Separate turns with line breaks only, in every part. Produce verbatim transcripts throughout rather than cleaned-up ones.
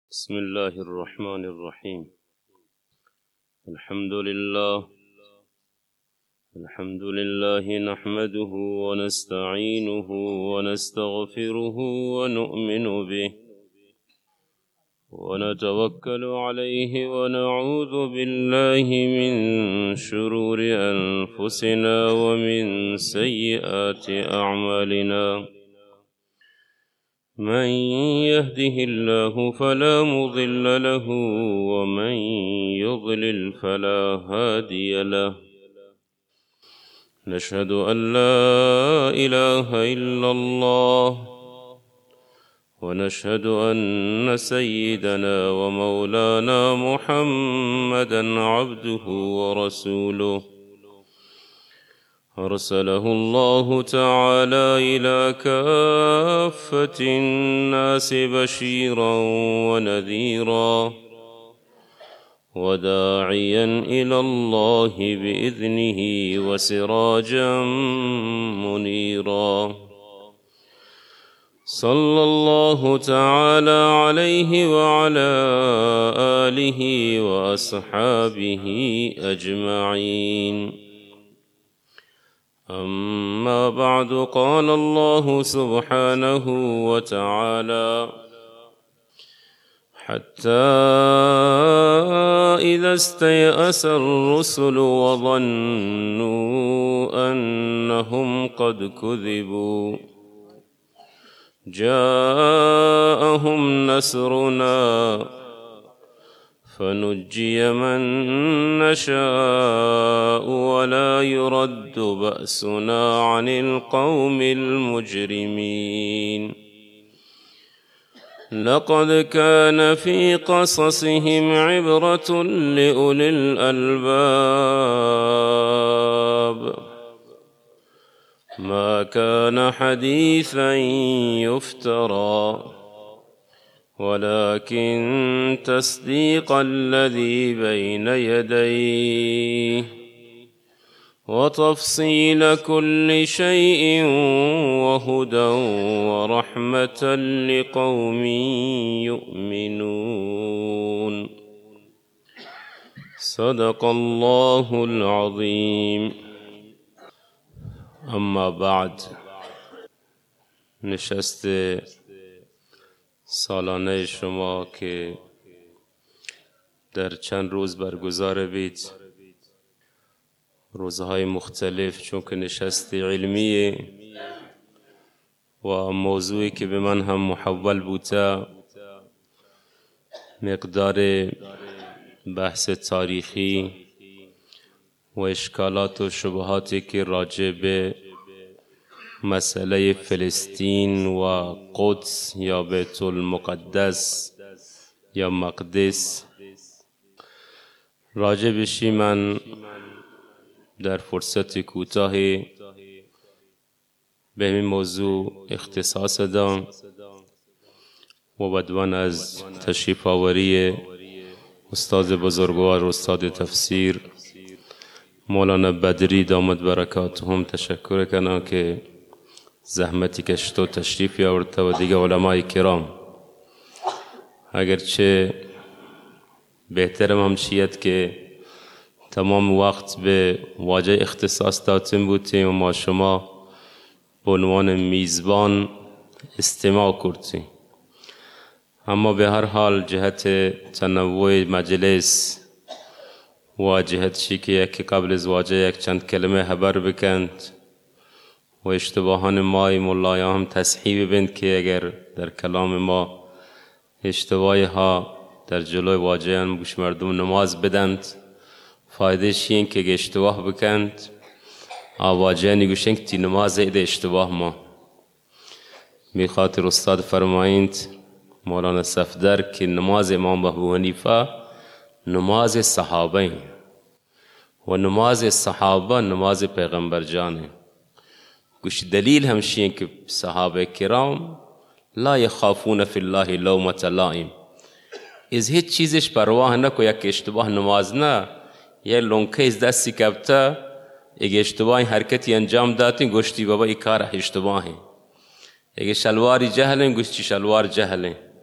بسم الله الرحمن الرحيم. الحمد لله الحمد لله نحمده ونستعينه ونستغفره ونؤمن به ونتوكل عليه ونعوذ بالله من شرور أنفسنا ومن سيئات أعمالنا. من يهده الله فلا مضل له ومن يضلل فلا هادي له. نشهد أن لا إله إلا الله ونشهد أن سيدنا ومولانا محمدا عبده ورسوله أرسله الله تعالى إلى كافة الناس بشيرا ونذيرا وداعيا إلى الله بإذنه وسراجا منيرا. صلى الله تعالى عليه وعلى آله وأصحابه أجمعين. أما بعد، قال الله سبحانه وتعالى: حتى إذا استيأس الرسل وظنوا أنهم قد كذبوا جاءهم نصرنا فنجي من نشاء ولا يرد بأسنا عن القوم المجرمين. لقد كان في قصصهم عبرة لأولي الألباب ما كان حديثا يفترى ولكن تصديق الذي بين يديه وتفصيل كل شيء وهدى ورحمة لقوم يؤمنون. صدق الله العظيم. اما بعد، نشست سالانه شما که در چند روز برگزار بید، روزهای مختلف، چون که نشست علمیه و موضوعی که به من هم محول بوده، مقدار بحث تاریخی و اشکالات و شبهاتی که راجع به مسئله فلسطین و قدس یا بیت المقدس یا مقدس راجع بشی، من در فرصت کوتاه به این موضوع اختصاص دادم و بدون از تشریف آوری استاد بزرگوار استاد تفسیر مولانا بدری دامت برکاتهم تشکر کنم که زحمتی کشت و تشریفی آورد و دیگه علمای کرام. اگرچه بهترم هم چیت که تمام وقت به واجه اختصاص دادیم بودیم و ما شما به عنوان میزبان استماع کردیم، اما به هر حال جهت تنوع مجلس و جهت چی که یکی قبل از واجه یک چند کلمه خبر بکند و اشتباهان مای ملایان هم تصحیح ببند که اگر در کلام ما اشتباهی ها در جلوی واجه هم گوش مردم نماز بدند، فایده شین که اشتباه بکند آواجه نگوشن که تی نماز ایده اشتباه ما می خاطر استاد فرمایند مولانا صفدر که نماز امام ابو حنیفه نماز صحابه و نماز صحابه نماز پیغمبر جانه. گوش دلیل همشین که صحابه کرام لا یخافون فی الله لومة لائم، از هیچ چیزش پرواه نکو، یک اشتباه نماز نه، یه لونکه از دستی کبتا اگه اشتباهی حرکتی انجام دادین گوشتی بابا ای کار اشتباهی، اگه شلواری جهلن گوشتی شلوار جهلن،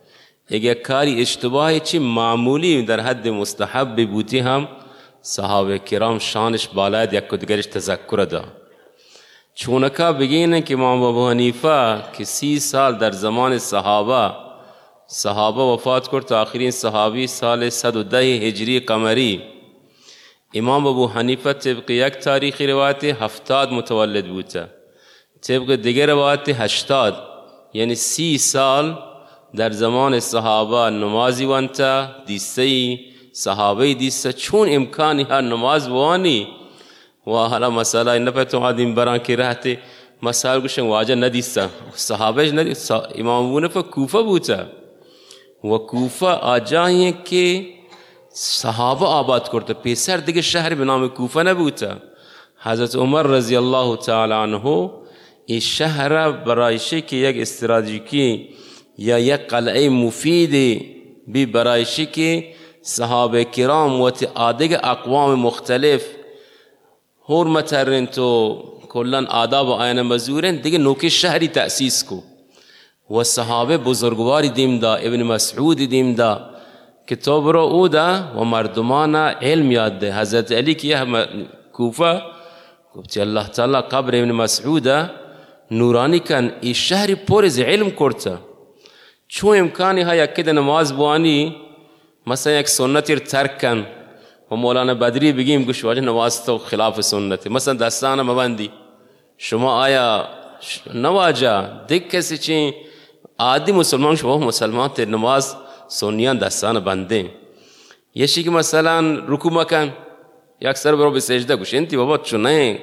اگر کاری اشتباهی چی معمولی در حد مستحب بودی هم صحابه کرام شانش بالاد یک کدگرش تذکر دا. چونکا بگینه که امام ابو حنیفه که سی سال در زمان صحابه صحابه وفات کرد تا آخرین صحابی سال صد و ده هجری قمری. امام ابو حنیفه طبق یک تاریخی روایت هفتاد متولد بوده، طبق دیگر روایت هشتاد، یعنی سی سال در زمان صحابه نمازی وانتا دیسته صحابه دیسته. چون امکانی ها نماز وانی و حالا مسئله این نفتون آدم بران که رهتی مسئله گوشن واجه ندیسته صحابهش ندیسته. امام ابو حنیفه کوفه بوده و کوفه آجایی که صحابه آباد کرده، پیسر دیگه شهر به نام کوفه نبوده. حضرت عمر رضی الله تعالی عنه این شهر برایشه که یک استراتژیکی یا یک قلعه مفیدی بی برایشه که صحابه کرام و آدگ اقوام مختلف حرمت هرن تو کلن آداب و آین مزورن دیگه نوک شهری تأسیس کو و صحابه بزرگواری دیم دا، ابن مسعود دیم دا که تو برو او دا و مردمان علم یاد ده. حضرت علی که یه کوفه گفتی اللہ تعالی قبر ابن مسعود نورانی کن، ای شهری پرز علم کرده. چون امکانی ها یک کده نماز بوانی مثلا یک سنتی رو ترک کن و مولانا بدری بگیم گوش واجه نماز تو خلاف سنتی، مثلا دستانه مبندی شما آیا نواجه دیگه کسی چی عادی مسلمان شما مسلمان تیر نماز سنیان دستانه بنده یشی که مثلا رکو مکن یک سر برو به سجده گوش انتی بابا چونه.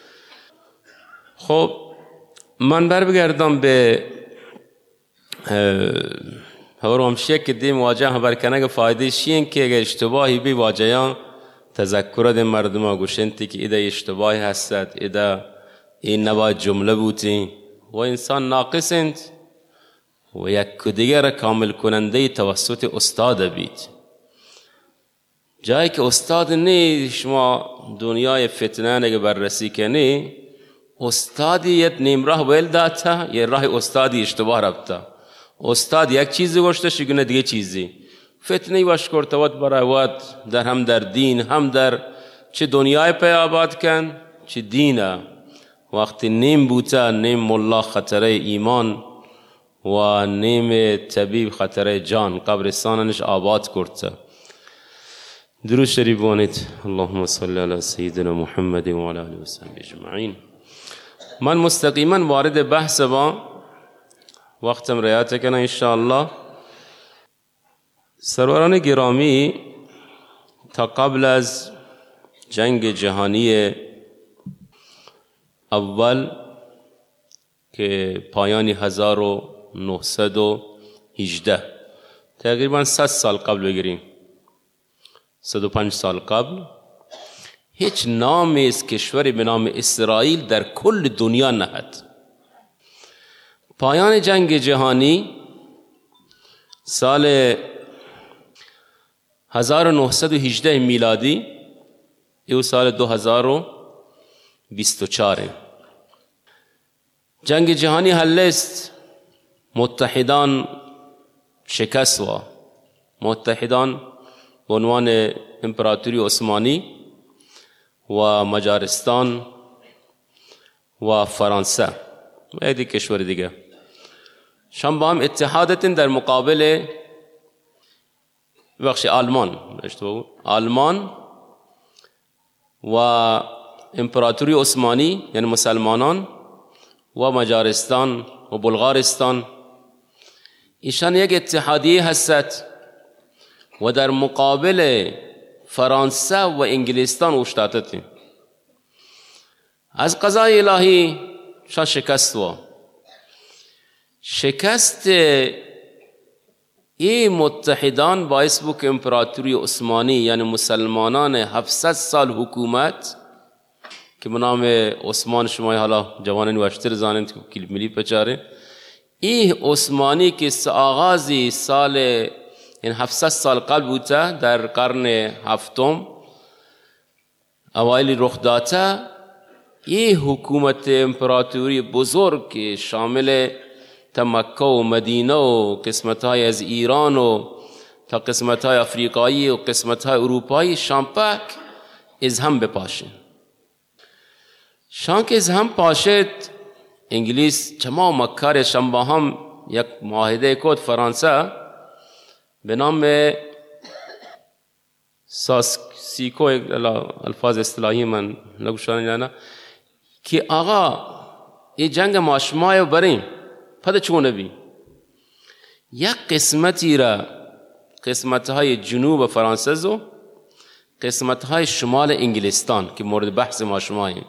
خب من بر بگردم به هورو همشیه که دی مواجه هم برکنه که فایده شیئن که اگر اشتباهی بی واجهان تذکر دی مردم ها گوشنتی که ایده اشتباهی هستد، ایده این نباید جمله بودی و انسان ناقصند و یک کدیگر کامل کننده توسط استاد بید. جایی که استاد نی شما دنیای فتنه نگه بررسی کنی، استادی یک نیم راه ویل داتا یه راه استادی اشتباه رفتا. استاد یک چیزی گوشته شگونه دیگه چیزی فتنهی باش کرده ود برای ود در هم در دین هم در چه دنیای پی آباد کن چه دینه. وقتی نیم بوتا نیم ملا خطره ایمان و نیم طبیب خطره جان قبرستانش آباد کرده. درود شریف بانید. اللهم صل علی سیدنا محمد و علی آله و صحبه اجمعین. من مستقیما وارد بحث با وقتم رعایت کنه انشاءالله. سروران گرامی تا قبل از جنگ جهانی اول که پایانی هزار و نهصد و هجده تقریبا صد سال قبل بگیریم، صد و پنج سال قبل، هیچ نامی از کشوری به نام اسرائیل در کل دنیا نهد. پایان جنگ جهانی سال هزار و نهصد و هجده میلادی او سال دو هزار و بیست و چهار. جنگ جهانی حل است، متحدان شکست و متحدان به عنوان امپراتوری عثمانی و مجارستان و فرانسه و ایدی کشور دیگه شام با هم اتحادتن در مقابل بخش آلمان آلمان و امپراتوری عثمانی یعنی مسلمانان و مجارستان و بلغارستان. ایشان یک اتحادیه هستند و در مقابل فرانسه و انگلستان اوشتاتتیم. از قضای الهی شان شکست و شکست این متحدان باعث بود که امپراتوری عثمانی یعنی مسلمانان هفتصد سال حکومت که به نام عثمان شما حالا جوانان وشتر زانند که کلیپ ملی پچاره، این عثمانی که آغازی سال این هفتصد سال قبل بوده در قرن هفتم اوایل رخ داده، این حکومت امپراتوری بزرگ که شامل تا مکه و مدینه و قسمت‌های از ایران و تا قسمت‌های افریقایی و قسمت‌های اروپایی شان پاک از هم بپاشه. شان که از هم پاشد انگلیس چما مکارشان با هم یک معاهده کد فرانسه به نام ساسیکو، الفاظ اصطلاحی من نگوشان جانا، که آقا این جنگ ما شمایو بریم پده چونه بی یک قسمتی را قسمتهای جنوب فرانسه زو قسمتهای شمال انگلستان که مورد بحث ما شماییم،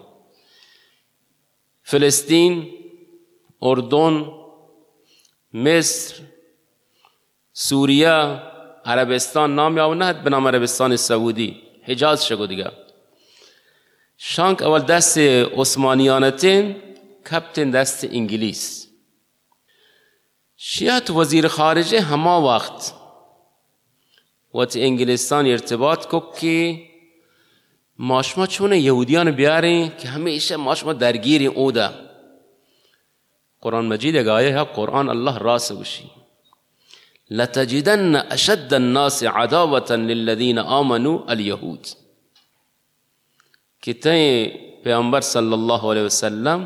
فلسطین، اردن، مصر، سوریه، عربستان، نام یا نه به نام عربستان سعودی، حجاز شگو دیگه. شانک اول دست عثمانیانتین کپتن دست انگلیس. شیعت وزیر خارجه هما وقت وقت انگلستان ارتباط کو که ماشما چونه یهودیان بیارین که همیشه ماشما درگیری او ده. قرآن مجید یک آیه ہے، قرآن الله راست گوشی لتجدن اشد الناس عداوة للذین آمنوا اليهود، که تای پیامبر صلی الله علیه وسلم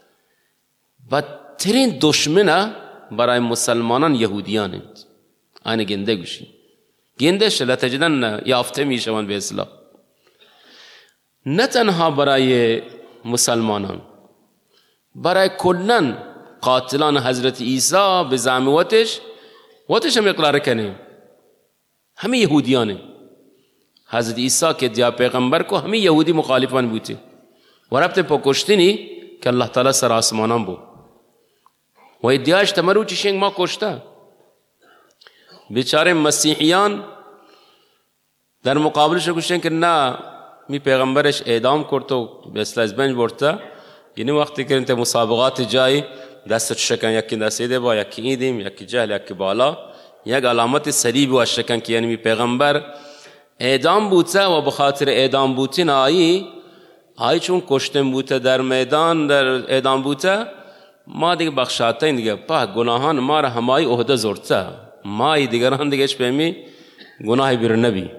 بدترین دشمنه برای مسلمانان یهودیانند. آنه گنده گوشی گندش لتجدن یافته میشوند به اسلام، نه تنها برای مسلمانان، برای کلن قاتلان حضرت عیسی به زعم وتش وتش هم اقرار کنه همه یهودیانه. حضرت عیسی که دیا پیغمبر کو همه یهودی مخالفان بوده و ربط پا کشتنی که الله تعالی سر آسمانان بود و ادیاش تمرو چشنگ ما کشته. بیچاره مسیحیان در مقابلش کشتن که نه می پیغمبرش اعدام کرد و به اسلاز بنج برده. یعنی وقتی که انت مسابقات جایی دست شکن، یکی دسته با یکی ایدیم، یکی جهل، یکی بالا، یک علامت صلیب و شکن که یعنی می پیغمبر اعدام بوده و بخاطر اعدام بودن آیی آیی چون کشتن بوده در میدان در اعدام بوده ما دیگه بخشاته این دیگه پا گناهان ما را همایی عهده زورته ما دیگران دیگه چپیمی گناهی بیر نبی.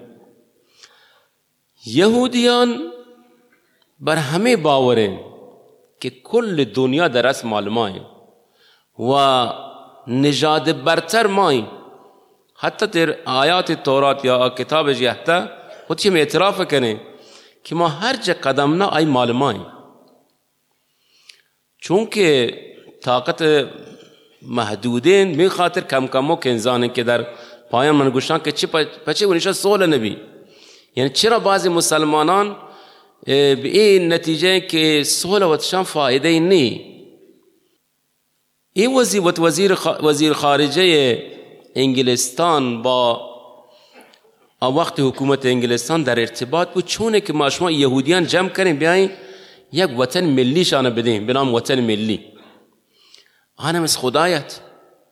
یهودیان بر همه باوره که کل دنیا در اصل مال ماییم و نژاد برتر ماییم. حتی در آیات تورات یا کتاب جهتا خودشی هم اعتراف کنه که ما هر جا قدم نه آی مال ماییم، چونکه طاقت محدودین می خاطر کم کمو که انسانه که در پایان من گوشتن که چی پچه ونیشا سول نبی. یعنی چرا بعضی مسلمانان به این نتیجه که سول وتشان فایده نی. این وزیر وزیر خارجه انگلستان با وقت حکومت انگلستان در ارتباط بود چونه که ما شما یهودیان جمع کنیم بیاییم یک وطن ملی شانه بدیم به نام وطن ملی. آنم از خدایت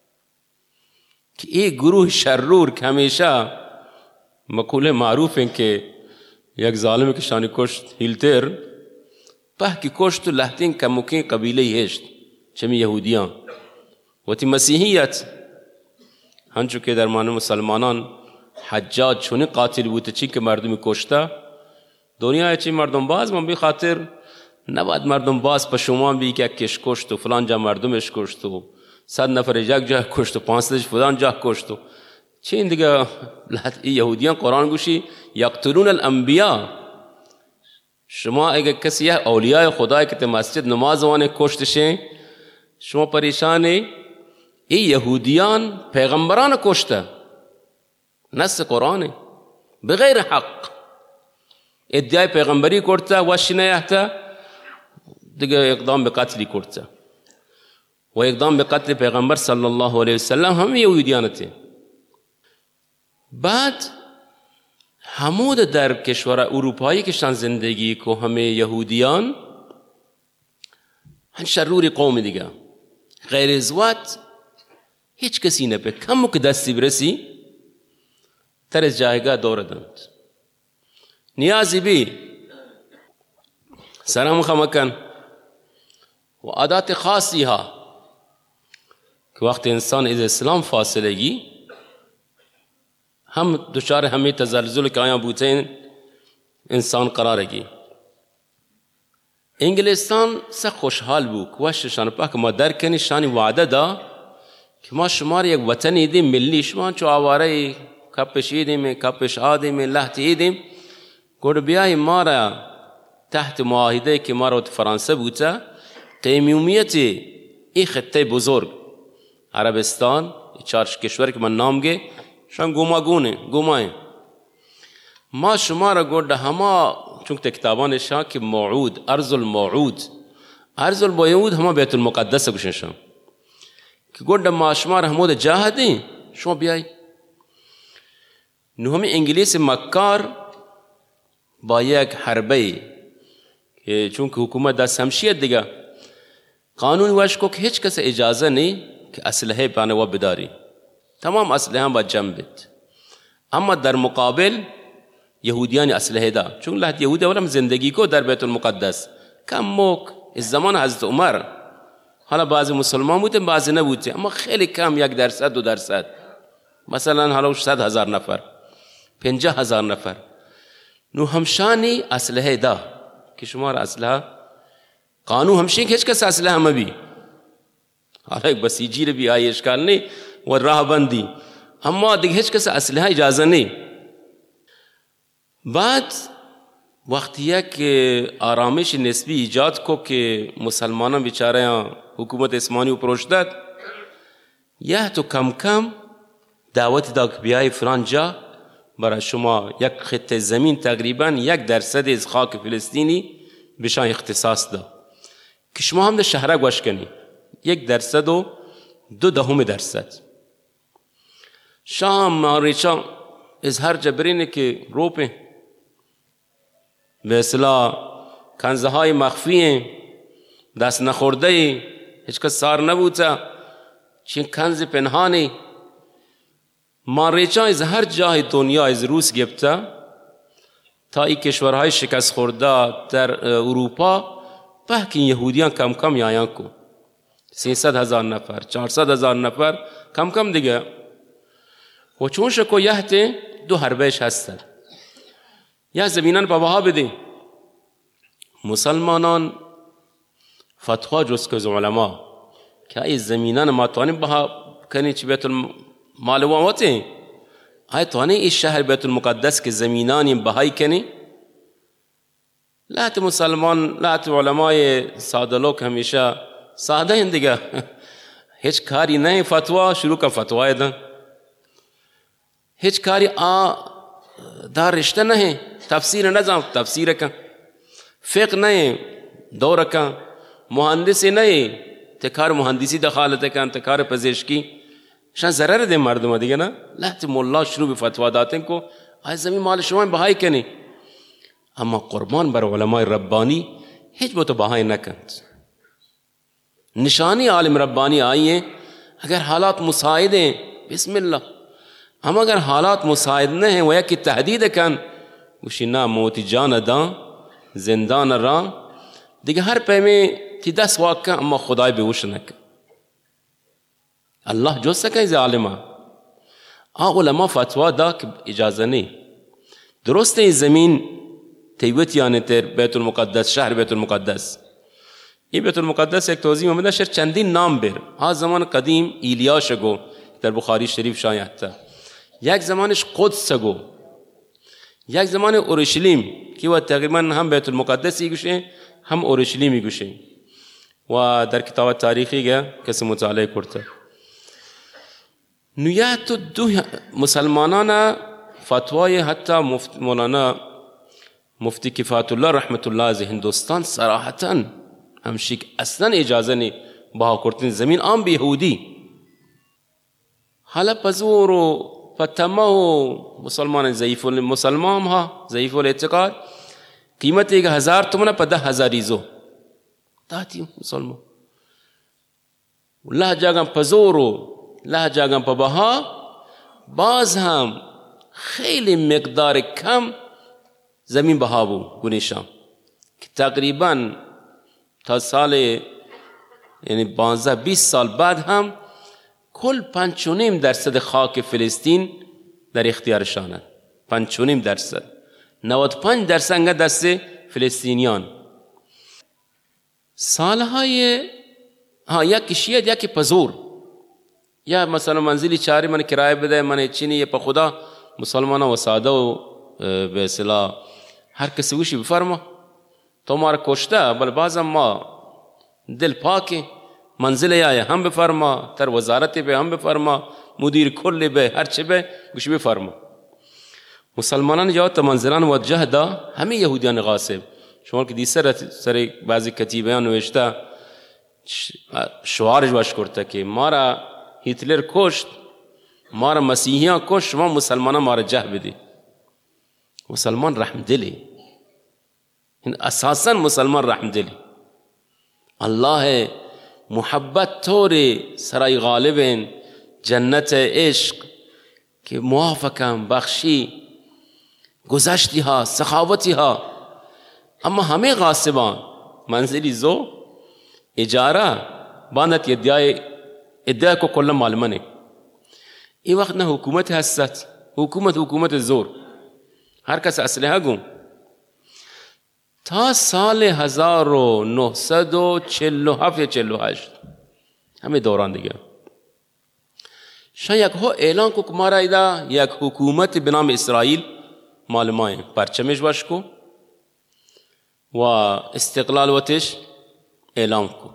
که این گروه شرور که همیشه مقوله معروف این که یک ظالم که شانی کشت هیلتر په که کشت و لحتین کموکین قبیله هشت چمی یهودیان و تی مسیحیت هنچو که در معنی مسلمانان حجاج چونی قاتل بوده چی که مردمی کشته دنیا چی مردم باز من بی خاطر نباید مردم باز پا شما بی که کش کشت و فلان جا مردمش کشت و صد نفر یک جا کشت و پانسدش فلان جا کشت و چی این دیگه یهودیان قرآن گوشی یقتلون الانبیاء. شما اگر کسی اولیاء خدای که مسجد نماز وانه کشتشه شما پریشانی این یهودیان پیغمبران کشته نص قرآنه بغیر حق ادعای پیغمبری کرده و شنیهته دیگه اقدام به قتلی کرده و اقدام به قتل پیغمبر صلی الله علیه وسلم همه یهودیانته. بعد همود در کشور اروپایی کشتن زندگی که همه یهودیان هن شرور قوم دیگه غیر ازوات هیچ کسی نپه کمو که دستی برسی تر از جایگاه دور دند نیازی بی سرم خمکن و عادات خاصی ها که وقتی انسان از اسلام فاصله گی هم دچار همه تزلزل که آیا بوده انسان قراره گی. انگلستان سه خوشحال بود که وشتشان پاک ما درکنی شانی وعده دا که ما شما یک وطنی دیم ملی، شما چو آواره کپش ایدیم کپش آدیم لحت ایدیم گوڑ بیایی ما را تحت معاهده که ما را فرانسه بوده قیمومیت این خطه بزرگ عربستان چهار کشور که من نام گه شان گوماگونه گومای ما شما را گوڑ همه چون کتابان شاه که موعود ارض الموعود ارض الموعود همه بیت المقدس گوشنشان که گوڑ ما شما را همود جاهدی شما بیایی نو همه انگلیس مکار با یک حربه که چون که حکومت دست همشیت دیگه قانون وش کو که هیچ کس اجازه نی که اسلحه پانه و بداری، تمام اسلحه هم با جنبت. اما در مقابل یهودیان اسلحه دا چون لحظه یهودی اولم زندگی کو در بیت المقدس کم موک از زمان حضرت عمر، حالا بعضی مسلمان بودن بعضی نبودن اما خیلی کم، یک درصد دو درصد، مثلا حالا صد هزار نفر پنجاه هزار نفر. نو همشانی اسلحه دا که شما را اسلحه قانون همشین که هیچ کس اسلحه هم بی، حالا یک بسیجی رو بی آئی اشکال نہیں و راه بندی، اما دیگه هیچ کس اسلحه اجازه نہیں. بعد وقتی یک آرامش نسبی ایجاد کو که مسلمانان بیچاره حکومت عثمانی اپروچ داد، یه تو کم کم دعوت دا که بیای فلان جا برای شما یک خطه زمین تقریبا یک درصد از خاک فلسطینی بشان اختصاص دا که شما هم ده شهره گوش کنی، یک درصد و دو دهم درصد. شام ماریچا از هر جبرینه که روپه به اصلاح کنزه های مخفیه دست نخورده هیچ کس سار نبوده، چین کنز پنهانی ماریچا از هر جای دنیا از روس گرفته تا این کشورهای شکست خورده در اروپا پاکین یهودیان کم کم یایان کو سیصد هزار نفر چهارصد هزار نفر کم کم دیگه و چون شکو یهت دو حربهش هستن یا زمینان پا بها بده. مسلمانان فتوا جز که علما که ای زمینان ما توانیم بها کنی چی بیت المال وامته ای توانی ای شهر بیت المقدس که زمینانی بهایی کنی. لات مسلمان لات علمای ساده لوک همیشه ساده این دیگه هیچ کاری نه، فتوا شروع کن فتوای دن، هیچ کاری آ دار رشته نه، تفسیر نظام تفسیر کن، فقه نه دور کن، مهندسی نه تکار مهندسی دخالت کن، تکار پزشکی شان ضرر ده مردم دیگه نه. لات مولا شروع به فتوا داتن کو آی زمین مال شما بهای کنی، اما قربان بر علماء ربانی هیچ بو تو بهای نکند. نشانی عالم ربانی آئی ہے اگر حالات مساعد ہیں بسم اللہ، ہم اگر حالات مساعد نہ ہیں وہ یک تحدید کن گوشی نا موتی جان دان زندان ران دیگه ہر پیمے تی دس واقع اما خدای بے وش نکن. اللہ جو سکے از عالمہ آ علماء فتوا دا کہ اجازه نہیں درست ہے زمین تیوتیان تر بیت المقدس شهر بیت المقدس. این بیت المقدس یک توضیح اومده شر چندین نام بر ها زمان قدیم ایلیاش گو در بخاری شریف شایع تا، یک زمانش قدس گو، یک زمان اورشلیم که و تقریبا هم بیت المقدسی گوشه هم اورشلیمی گوشه و در کتاب تاریخی گه کسی مطالعه کرده. نیت دو مسلمانان فتوای حتی مفت مولانا مفتی کفایت الله رحمت الله از هندوستان صراحتاً همشی اصلا اجازه نی بها کردن زمین آن به یهودی. حالا پزور و پتمه و مسلمان ضعیف مسلمان ها ضعیف الاعتقاد قیمت ایک ہزار تمنا پا ده ہزاریزو داتی مسلمان لح جاگم پزور و لح جاگم پا بها باز هم خیلی مقدار کم زمین بها بو گونیشان که تقریباً تا سال یعنی پانزده بیست سال بعد هم کل پنج و نیم درصد خاک فلسطین در اختیارشانه. پنج و نیم درصد، نود و پنج درصد انگه دست فلسطینیان. سالهای ها یکی شیعه یکی پزور، یا مثلا منزلی چاری من کرایه بده، من چینی یه پا خدا مسلمان و ساده و به اصطلاح هر کسی وشی بفرما تو ما را کشته، بل بعضم ما دل پاکی منزل یا هم بفرما، تر وزارتی به هم بفرما، مدیر کلی به هر چه به گوشی بفرما. مسلمانان جا تا منزلان وجه دا همه یهودیان غاصب. شما که دیسر سر بعضی کتیبه ها نوشته شعارش باش کرده که ما را هیتلر کشت، ما را مسیحیان کشت، شما مسلمانان ما را جه بدی. مسلمان رحم دلی، اساسا مسلمان رحم دلی. الله محبت طوری سرای غالبین جنت عشق که موافقم بخشی گذشتی ها سخاوتی ها. اما همه غاصبان منزلی زو اجاره باندت ادعای ادعای کو کلا معلومه. این وقت نه حکومت هست، حکومت حکومت زور، هر کس اسلحه گم. تا سال هزار و نهصد و چهل و هفت یا چهل و هشت همه دوران دیگه شاید ها اعلان کو کمارا ایدا یک حکومت به نام اسرائیل معلومه پرچمش باش کو و استقلال وتش اعلان کو.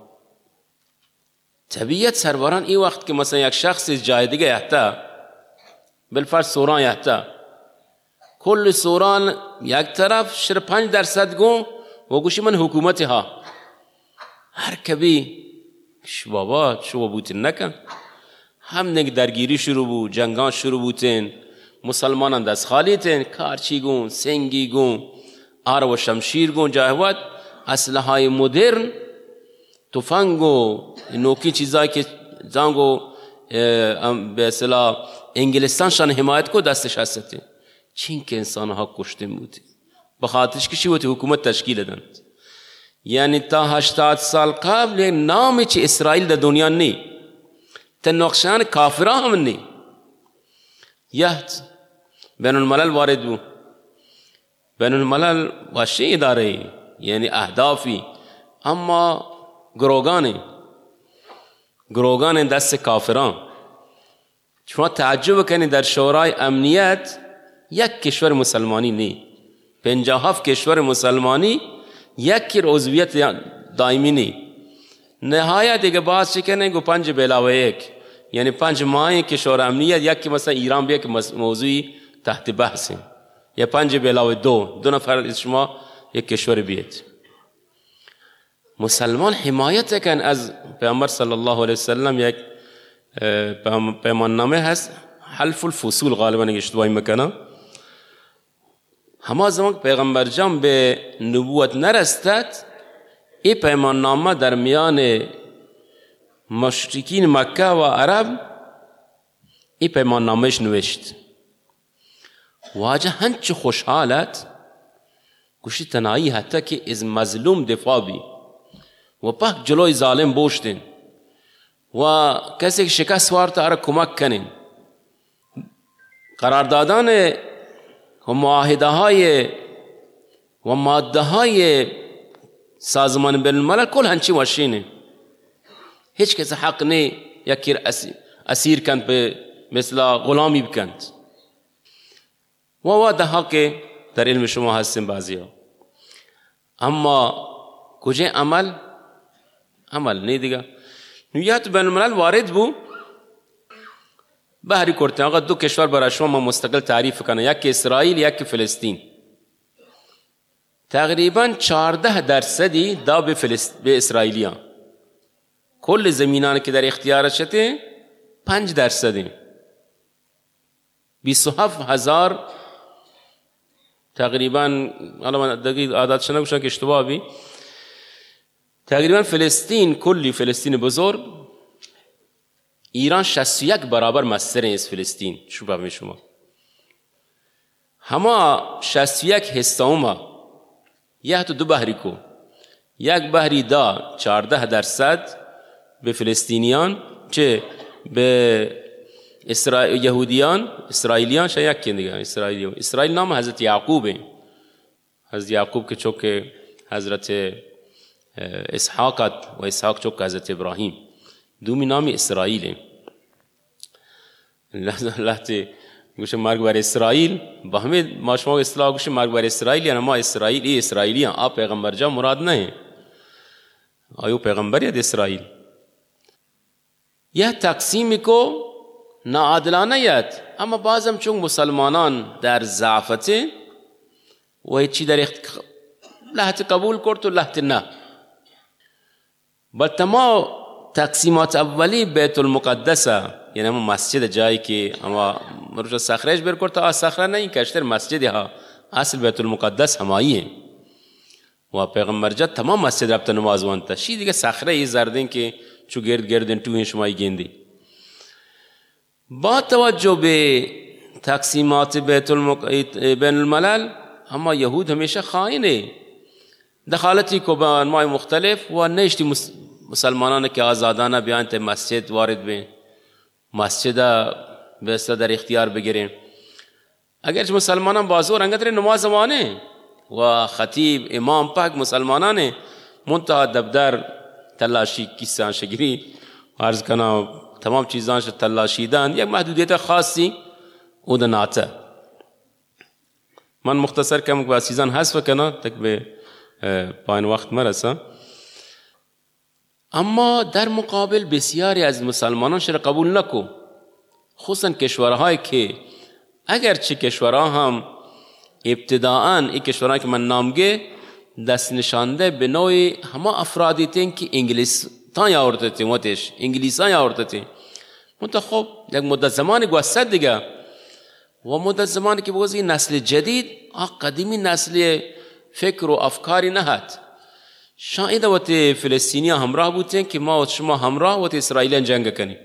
طبیعت سروران این وقت که مثلا یک شخص جای دیگه یحتا بالفرض سوران یحتا کل سوران یک طرف شر پنج درصد گو و گوشی من حکومتی ها هر کبی شو بابا شو بوتین نکن. هم نگ درگیری شروع بود، جنگان شروع بودن، مسلمانان دست خالی تن، کارچی گون، سنگی گون، آر و شمشیر گون، جاهوات اسلحه های مدرن، تفنگ و نوکی چیزایی که زنگو به اصطلاح انگلستان شان حمایت کو دستش هسته. چین که انسان ها کشته بودی بخاطرش که شیوت حکومت تشکیل دادند. یعنی تا هشتاد سال قبل نام چه اسرائیل در دنیا نی، تا نقشان کافران هم نی. یه بین الملل وارد بود، بین الملل واشی اداره یعنی اهدافی، اما گروگانی گروگان دست کافران. شما تعجب کنید در شورای امنیت یک کشور مسلمانی نی، پنجاه هفت کشور مسلمانی یک عضویت دائمی نی. نهایت دیگه باز چکنه گو پنج بلاوه یک، یعنی پنج ماه کشور امنیت یک که مثلا ایران بیا که موضوعی تحت بحثی، یا پنج بلاوه دو دو نفر از شما یک کشور بیاد. مسلمان حمایت کن از پیامبر صلی الله علیه وسلم. یک پیمان نامه هست حلف الفصول غالبا اشتباهی میکنم، همه زمان پیغمبر جان به نبوت نرستد این پیمان نامه در میان مشرکین مکه و عرب این پیمان نامهش نوشت. واجه هنچ خوشحالت گوشی تنایی حتی که از مظلوم دفاع بی و پاک جلوی ظالم بوشتین و کسی که شکست وارتا اره کمک کنین. قراردادان و معاهده های و ماده های سازمان بین الملل کل هنچی وشینه. هیچ کس حق نی یکی اسیر کند به مثل غلامی بکند. و واده ها که در علم شما هستیم بعضی ها، اما کجای عمل عمل نی دیگه. نیت بین الملل وارد بو بحری کرتے ہیں آقا دو کشور برای شما ما مستقل تعریف کنه، یک اسرائیل یک فلسطین. تقریبا چهارده درصدی دا به, فلسط... به اسرائیلیان. کل زمینان که در اختیارشته پنج درصدی، بیست و هفت هزار تقریبا، حالا من دقیق عادت شنه گوشن که اشتباه بی، تقریبا فلسطین کلی فلسطین بزرگ ایران شصت و یک برابر مستر از فلسطین. شو بفهمی شما همه شصت و یک حصه اوما یک تو دو بحری کو، یک بحری دا چهارده درصد به فلسطینیان چه به اسرائیل یهودیان اسرائیلیان شاید یکی دیگه اسرائیلیان اسرائیل نام حضرت یعقوبه. حضرت یعقوب که چوک حضرت اسحاقت و اسحاق چوک حضرت ابراهیم دومی نامی اسرائیله. لحظه گوشه مرگ بر اسرائیل با همه ما شما اصطلاح گوشه مرگ بر اسرائیل یعنی ما اسرائیلی اسرائیلی ہیں. آپ پیغمبر جا مراد نہیں آیو پیغمبر ید اسرائیل. یہ تقسیمی کو ناعادلانه ید اما بعضم چون مسلمانان در ضعفته و هیچی در اخت... لحظه قبول کرد و لحظه نه. بلکه ما تقسیمات اولی بیت المقدسه یعنی همون مسجد جایی که اما مروش صخرهش بر کرد تا صخره نه این کشتر مسجد ها اصل بیت المقدس هماییه و پیغمبر جد تمام مسجد ربط نماز وانتا شی دیگه صخره ای زردین که چو گرد گردن تو این شمایی گیندی. با توجه به تقسیمات بیت المق... بین الملل اما یهود همیشه خائنه دخالتی کو به انواع مختلف و نشتی مس... مسلمانان که آزادانه بیان ته مسجد وارد بین مسجد به اصطلاح در اختیار بگیریم. اگرچه مسلمانان بازور انقدر نماز مانه و خطیب امام پاک مسلمانانه منتها دبدر تلاشی کیسان شگیری عرض کنا تمام چیزانش تلاشیدن یک محدودیت خاصی او دناته. من مختصر کم با چیزان حذف کنا تک به پایان وقت مرسا. اما در مقابل بسیاری از مسلمانان شر قبول نکو خصوصا کشورهایی که اگرچه کشورها هم ابتداءً این کشورهایی که من نامگه دست نشانده به نوعی همه افرادی تین که انگلیستان یاورده تین وطش انگلیسان یاورده تین منطقه خب یک مدت زمانی گوستد دیگه و مدت زمانی که بگوزی نسل جدید قدیمی نسل فکر و افکاری نهد شاید وقت فلسطینی همراه بودن که ما و شما همراه وقت اسرائیلیان جنگ کنیم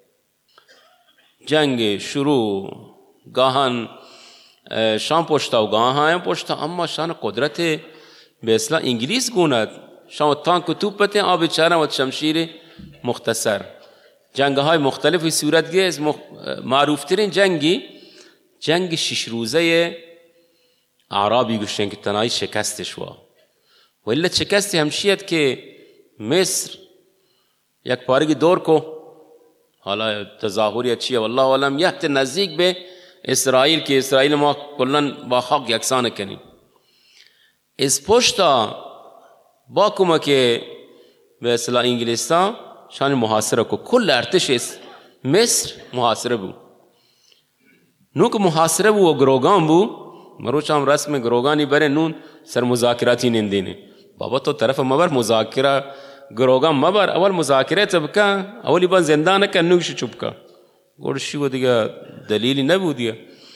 جنگ شروع گاهن شام پشتا و گاهن پشتا اما شان قدرت به اصلاح انگلیس گوند شما تانک و توپ بتیں آب چارن و شمشیر مختصر جنگ های مختلف صورت گیز مخ... معروف ترین جنگی جنگ شش روزه اعرابی گوشتن که تنهایی شکستش وا و علت شکستی همشیت که مصر یک پارگی دور کو حالا تظاهری چیه والله علم یحت نزدیک به اسرائیل که اسرائیل ما کلن با خاک یکسان کنیم از پشتا با کمک به اصطلاح انگلیستان شان محاصره کو کل ارتش مصر محاصره بود نو که محاصره بود و گروگان بود مروچ هم رسم گروگانی بره نون سر مذاکراتی نندینه بابا تو طرف مبر مذاکره گروگان مبر اول مذاکره تبکا اولی با زندانه که نوش چوبکا گرشی و دیگه دلیلی نبود دیگه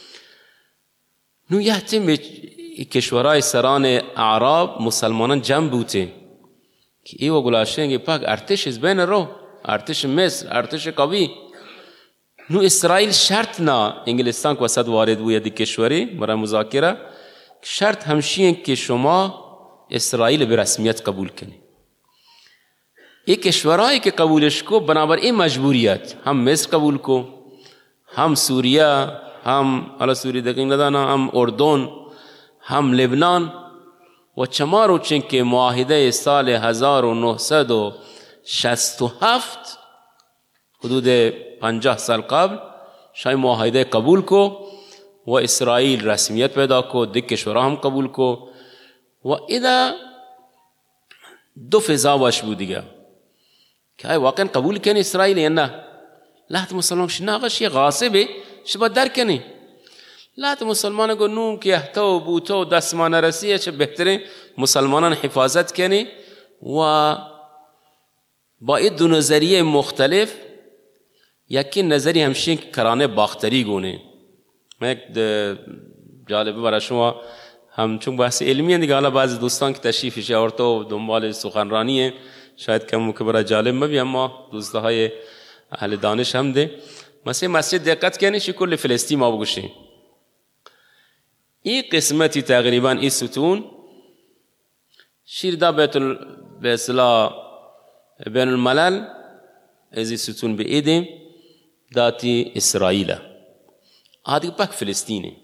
نو یحتیم کشورهای سران اعراب مسلمانان جمع بوده که ایو گلاشنگی پاک ارتش از بین رو ارتش مصر ارتش قوی نو اسرائیل شرط نه انگلستان که وسط وارد بود دی کشوری برای مذاکره شرط همشین که شما اسرائیل به رسمیت قبول کنی یک کشورهایی که قبولش کو بنابر این مجبوریت هم مصر قبول کو هم سوریه هم حالا سوریه دقیق ندانا هم اردن هم لبنان و چمارو چون که معاهده سال هزار و نهصد و شصت و هفت حدود پنجاه سال قبل شای معاهده قبول کو و اسرائیل رسمیت پیدا کو دیگر کشورها هم قبول کو و اذا دو فضا باش بود دیگه که ای واقعا قبول کنی اسرائیل یا نه لحظه مسلمان شنا آقا شی غاصبه شبا در کنی لحظه مسلمان گو نون که احتا و بوتا و دستمان رسیه چه بهتره مسلمانان حفاظت کنی و با این دو نظریه مختلف یکی نظری همشین که کرانه باختری گونه من یک جالبه برای شما هم چون بحث علمی هم دیگه حالا بعضی دوستان که تشریفش آورده و دنبال سخنرانیه شاید کم که برای جالب مبی اما دوستهای اهل دانش هم ده مثلا مسجد دقت کنی شی کل فلسطین ما بگوشیم این قسمتی تقریبا این ستون شیر دا بیت به اصلاح بین الملل از این ستون به ایدیم داتی اسرائیل آدی پک فلسطینه.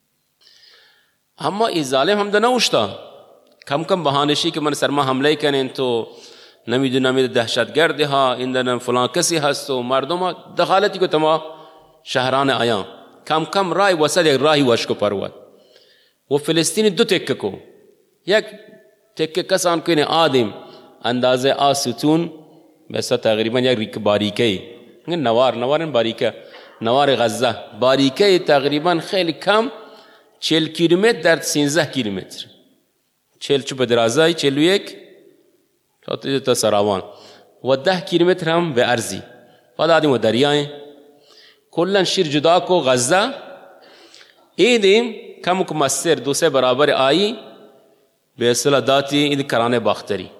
اما این ظالم هم ده نوشتا کم کم بهانشی که من سر ما حمله کنین تو نمیدونم این دهشتگرد ها این در فلان کسی هست و مردم ها دخالتی که تما شهران آیان کم کم رای وسط یک راهی وشکو پرواد و فلسطین دو تکه کو یک تکه کسان کنه آدم اندازه آستون مثلا تقریبا یک ریک باریکه نوار نوار باریکه نوار غزه باریکه تقریبا خیلی کم چهل کیلومتر در سینزده کیلومتر چهل چو به درازای چهل و یک تا سراوان و ده کیلومتر هم به ارزی بعد آدم و دریای کلن شیر جدا کو غزه ایدیم کم کو مستر دو سه برابر آئی به اصطلاح داتی این کرانه باختری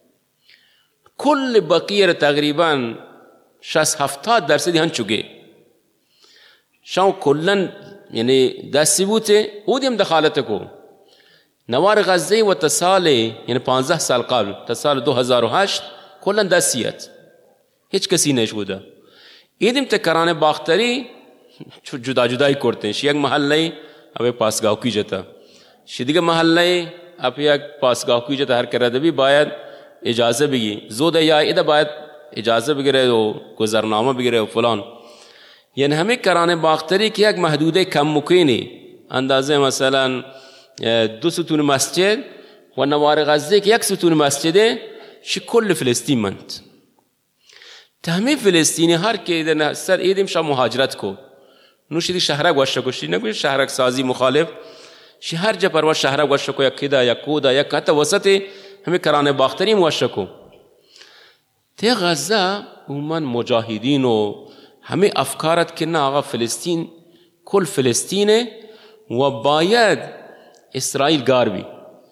کل بقیه تقریبا شصت هفتاد درصدی هن چگه شاو کلن یعنی دستی بوته او دیم دخالت کو نوار غزه و تسال یعنی پانزده سال قبل تسال دو هزار و هشت کلن دستیت هیچ کسی نشوده ایدیم تکرانه باختری جدا جدایی کرتے ہیں یک محله اب پاسگاه کی جتا شی دیگه محله اب یک پاسگاه کی جتا هر کردبی باید اجازه بگی زود یا ایده باید اجازه بگیره و گذرنامه بگیره و فلان یعنی همه کرانه باختری که یک محدوده کم مکینی اندازه مثلا دو ستون مسجد و نوار غزه که یک ستون مسجده شی کل فلسطین مند تهمه فلسطینی هر که در سر ایدیم شا مهاجرت کو نوشیدی شهرک وشکو کشتی نگوی شهرک سازی مخالف شی هر جا پروا شهرک وشکو یا کدا یا کودا یا حتی وسط همه کرانه باختریم وشکو تی غزه اومن مجاهدین و همه افکارت که نه آقا فلسطین کل فلسطینه و باید اسرائیل گار بی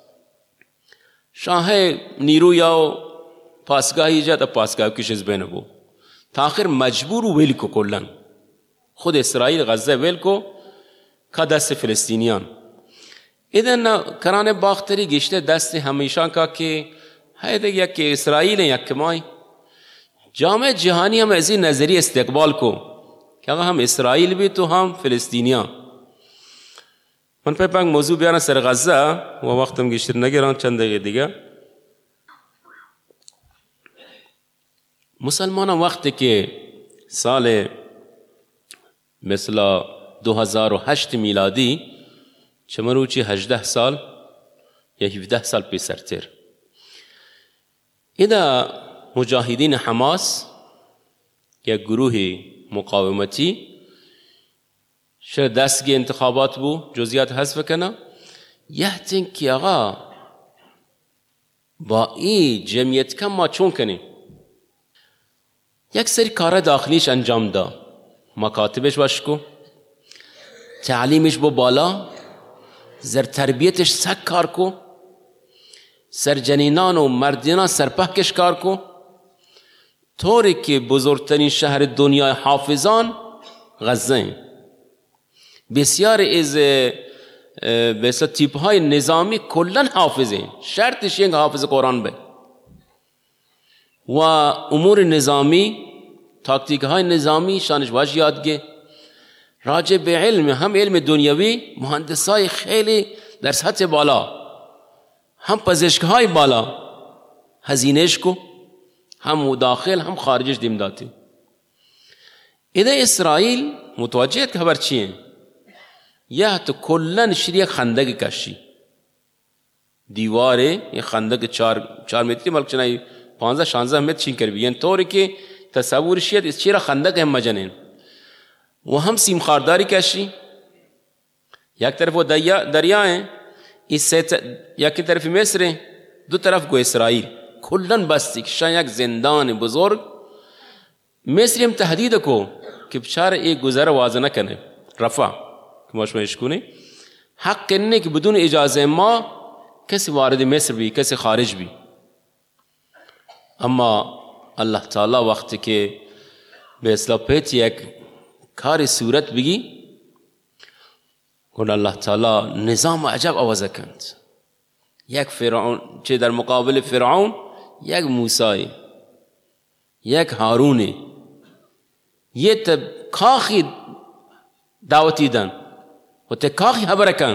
شاه نیرو یا پاسگاهی جا تا پاسگاه کشیز بینه بو تا آخر مجبور ویل کو کلن خود اسرائیل غزه ویل کو که دست فلسطینیان ایدن کرانه باختری گشته دست همیشان کا که هیده یک که اسرائیل یک که مای جامعه جهانی هم از این نظری استقبال کو که اگر هم اسرائیل بھی تو هم فلسطینیان من پای پنگ موضوع بیانا سر غزه و وقتم گشتر نگران چند دقیقه دیگه مسلمان وقتی که سال مثلا دو هزار و هشت میلادی چمروچی هجده سال یا هفده سال پیسرتر ایده مجاهدین حماس یا گروه مقاومتی شر دستگی انتخابات بو جزئیات حذف کنه یهتن که آقا با این جمعیت کم ما چون کنیم یک سری کار داخلیش انجام دا مکاتبش باشکو تعلیمش با بالا زر تربیتش سک کار کو سر جنینان و مردینان سرپهکش کار کو طوری که بزرگترین شهر دنیای حافظان غزه بسیار از بسیار تیپ های نظامی کلن حافظه شرطش یک حافظ قرآن به و امور نظامی تاکتیک های نظامی شانش واج یادگه راجع به علم هم علم دنیوی مهندسای خیلی در سطح بالا هم پزشک های بالا هزینهش کو هم داخل هم خارجش دیم داتی ایده اسرائیل متوجه خبر چیه یا تو کلن شریک خندق کشی دیواره یه خندق چار چار متری ملک چنایی پانزده شانزده متر چین کر بیان طوری که تصور شید اس چیرا خندق هم مجنین و هم سیم خارداری کشی یک طرف وہ دریا ہیں اس سے یک طرف مصر ہیں دو طرف کو اسرائیل کلن بستی شاید یک زندان بزرگ مصر هم تهدید کو کہ بچار ایک گزر واضح نہ کرنے رفع کہ مشمعش کو نہیں حق کرنے کہ بدون اجازه ما کسی وارد مصر بھی کسی خارج بھی اما اللہ تعالی وقتی که به اصلاح پیت یک کار صورت بگی کن اللہ تعالی نظام عجب آوازه کند یک فرعون چه در مقابل فرعون یک موسی یک هارونی
یه تب کاخی دعوتی دن و ته کاخی خبره کن.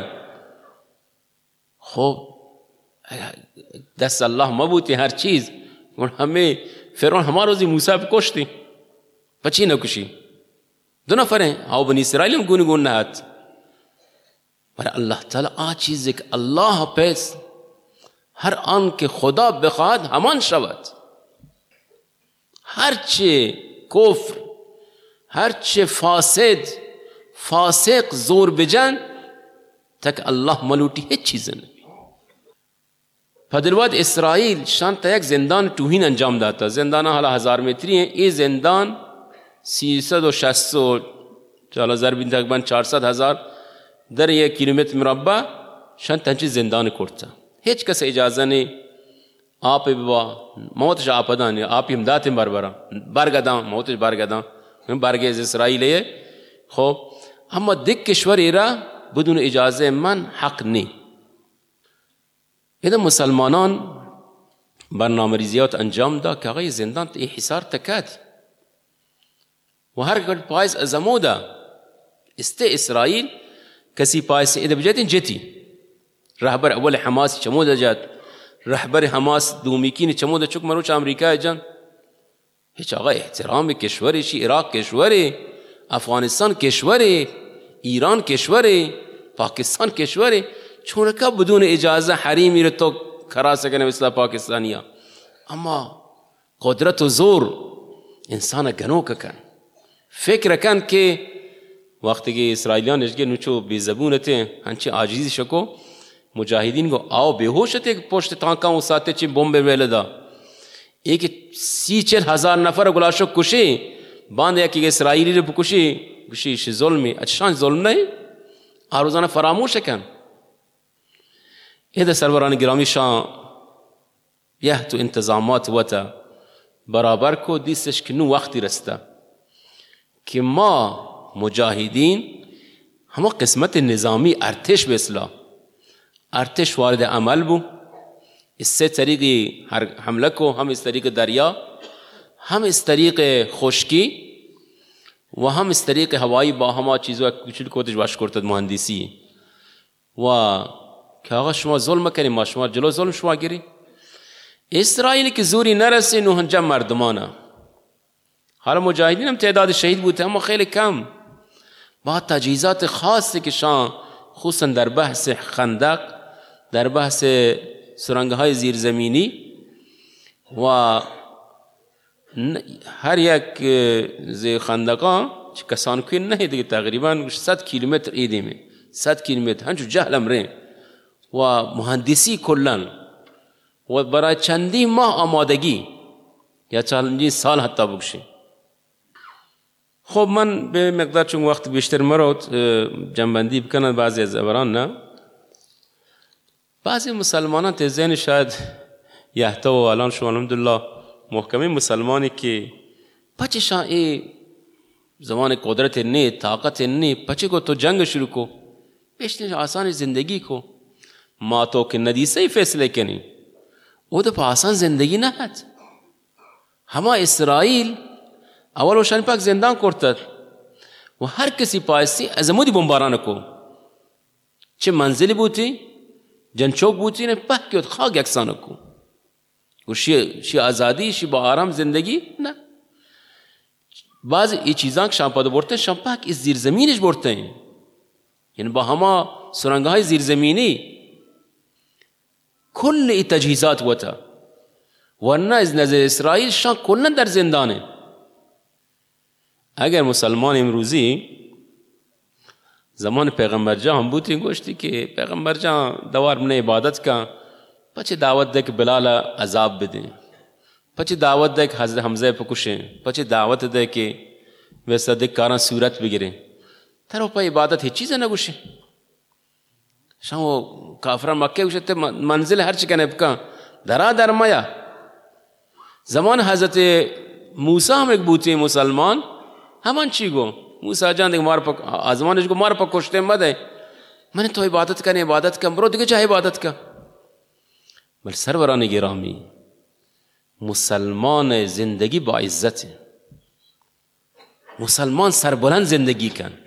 خب دست الله ما بودی هر چیز، اون همه فرعون همه روزی موسی بکشتی، پچی نکشی؟ دو نفره ها بنی اسرائیل هم گونه گونه نهد. برای الله تعالی آ چیزی که الله پس هر آن که خدا بخواد همان شود. هرچه کفر، هرچه فاسد فاسق زور بجن تک الله ملوٹی هیچ چیز نہیں. پدرواد اسرائیل شان تا یک زندان توهین انجام داتا. زندان حالا هزار متری ہیں. این زندان سیصد و شست و چالا ضربین تقریبا چهارصد هزار در یک کیلومتر مربع شان تنچی زندان کرتا. هیچ کس اجازه نہیں آپ ببا موتش آپدان آپ امداد بربرا برگدان موتش برگدان برگز اسرائیل ہے. خب اما دک کشور ایرا بدون اجازه من حق نہیں. ایده مسلمانان برنامه ریزیات انجام دا که آقای زندان ای حصار تکد و هر کل پایز ازمو دا است اسرائیل کسی پایز ایده بجد این جتی رهبر اول حماس چمو دا جد، رهبر حماس دومیکین چمو دا چک مروچ امریکا جان. هیچ آقا احترام کشوری شی، عراق کشوری، افغانستان کشوری، ایران کشوری، پاکستان کشوری، چونکه بدون اجازه حریمی رو تو کرا سکنه مثل پاکستانیا. اما قدرت و زور انسان گنو کن. فکر کن که وقتی که اسرائیلیان اشگه نوچو بی زبونته هنچی عاجزی شکو مجاهدین کو آو بیهوشته که پشت تانکا و ساته چی بمب ویلدا ایک سی چل هزار نفر گلاشو کشی باند یکی اسرائیلی رو بکشی کشیش ظلمی اچشان ظلم نہیں آروزانه فراموش کن. ایده سروران گرامی شان یه تو انتظامات وطا برابر کو دیستش که نو وقتی رسته که ما مجاهدین همه قسمت نظامی ارتش به اصلاح ارتش وارد عمل بو. اس سے طریقی حمله کو هم اس طریق دریا هم اس طریق خشکی و هم اس طریق هوایی با همه چیزو کچل کوتش باش کرتد مهندسی و که آقا شما ظلم کنی ما شما جلو ظلم شما گیری. اسرائیل که زوری نرسی نو هنجم مردمانه. حالا مجاهدین هم تعداد شهید بوده اما خیلی کم با تجهیزات خاصی که شان خصوصا در بحث خندق در بحث سرنگ های زیرزمینی و هر یک زی خندقان کسان کوی نه دیگه تقریبا صد کیلومتر ایدیمه صد کیلومتر هنچو جهلم ره و مهندسی کلن و برای چندی ماه آمادگی یا چندی سال حتی بکشی. خب من به مقدار چون وقت بیشتر مرد جنبندی بکنن بعضی از عبران نه بعضی مسلمانان ته ذهن شاید یحتا و الان شما الحمدلله محکمی مسلمانی که پچه شان ای زمان قدرت نی طاقت نی پچه کو تو جنگ شروع کو بیشتر آسان زندگی کو ما تو که ندیسه ای فیصله کنی او تو پا آسان زندگی نهد. همه اسرائیل اول وشان پاک زندان کرتد و هر کسی پایستی از مودی بمباران کو چه منزلی بودی جنچوک بودی نه پاکیت خاک یکسان کو و شی شی آزادی شی با آرام زندگی نه. بعض ای چیزان که شام پاده برده شام پاک از زیر زمینش برده یعنی با همه سرنگه های زیر زمینی کل ای تجهیزات وتا ورنه از نظر اسرائیل شان کلن در زندانه. اگر مسلمان امروزی زمان پیغمبر جان هم بودی گوشتی که پیغمبر جان دوار من عبادت کا پچه دعوت دے که بلال عذاب بده پچه دعوت دے که حضرت حمزه پکشیں پچه دعوت دے که ویسا دے کاران صورت بگیریں تر وہ پا عبادت ہی چیز نگوشیں شان وہ کافران مکہ گوشتے منزل ہر چکن ابکا درا درمایا. زمان حضرت موسیٰ ہم ایک بوتی مسلمان همان چی گو موسیٰ جان دیکھ مار پک آزمانش گو مار پک کشتے مدے میں نے تو عبادت کرنے عبادت کر برو دیکھ چاہے عبادت کر. بل سروران گرامی مسلمان زندگی با عزت ہے مسلمان سربلند زندگی کند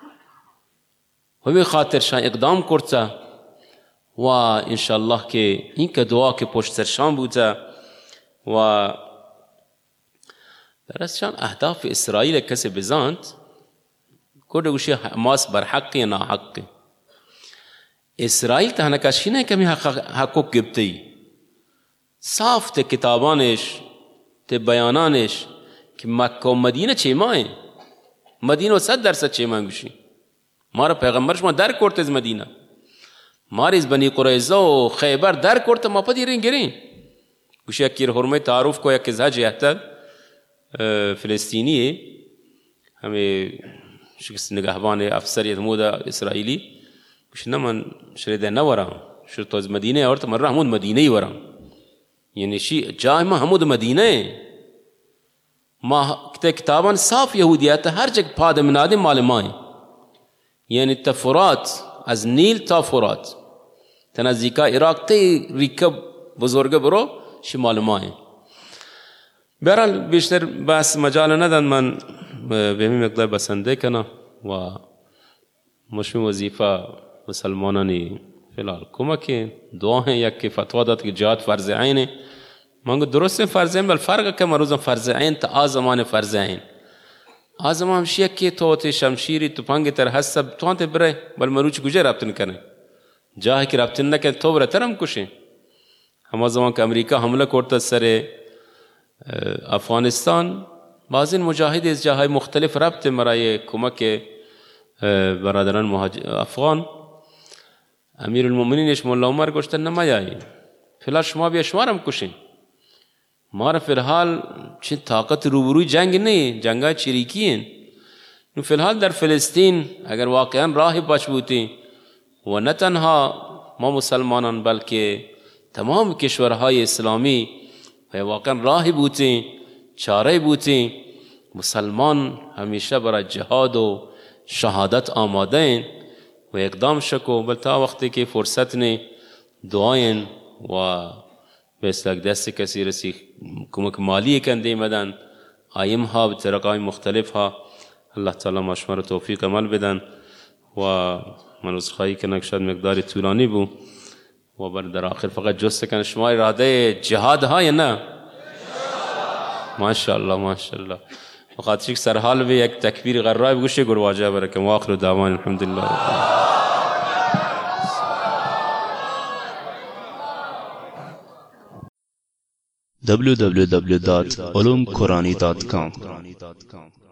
و به خاطر شان اقدام کرده و انشاءالله که این که دعا که پشت سرشان بوده و درستشان اهداف اسرائیل کسی بزاند کرده گوشی حماس بر حقی نا حقی اسرائیل تهنکشی نه کمی حقوق گبتی صاف ته کتابانش ته بیانانش که مکه و مدینه چه ماه مدینه و صد درصد چه ماه گوشی مارا پیغمبرش ما در کرد از مدینه ماری از بنی قریظه و خیبر در کرد ما پا دیرین گرین گوشی اکیر حرمه تعارف کو یک زهج احتد فلسطینیه همه شکست نگهبان افسر یدمود اسرائیلی گوشی نه من شریده نورم شرط از مدینه آورت من را همون مدینه ورم یعنی شی جای ما همود مدینه ما کتابان صاف یهودیت هر جگ پاد منادی مال مای یعنی تفرات از نیل تا فرات تنزیکا عراق تی ریکب بزرگ برو شمال مای برحال بیشتر بس مجال ندن من به همین مقدار بسنده کنم و مشمی وظیفه مسلمانانی فیلال کمک دعا ہیں یک که فتوا داد که جهاد فرض عینه من گفت درست فرض عین بل فرق که مروزم فرض عین تا آزمان فرض عین آزمان همشیه که تو شمشیری تو پنگ تر حسب تو انت بره بل مروچ کجا رابط نکنه جاهی که رابط نکنه تو بره ترم کشه همه زمان که امریکا حمله کرد سر افغانستان بعضی مجاهد از جاهای مختلف رابط مرای کمک برادران افغان امیر المؤمنینش مولا عمر گوشتن نمایایی فیلال شما بیا شما رم کشین ما فیلحال چه طاقت روبروی جنگ نہیں جنگای چریکی ہیں نو فیلحال در فلسطین اگر واقعا راہ پاش بوتی و نه تنها ما مسلمانان بلکه تمام کشورهای اسلامی و واقعا راه بوتی چاره بوتی مسلمان همیشه برای جهاد و شهادت آماده ہیں و اقدام شکو بل تا وقتی که فرصت نه دعاین و بسلک دست کسی رسی کمک مالی کنده مدن آیم ها بطرقای مختلف ها الله تعالی ما شما رو توفیق عمل بدن و من از خواهی که نکشد مقدار طولانی بو و بر در آخر فقط جست کن شما اراده جهاد ها یا نه ماشاءالله ماشاءالله وقت شک سرحال به یک تکبیر غرای بگوشه گرواجه برکم و آخر دعوان الحمدلله
w w w dot ulum qurani dot com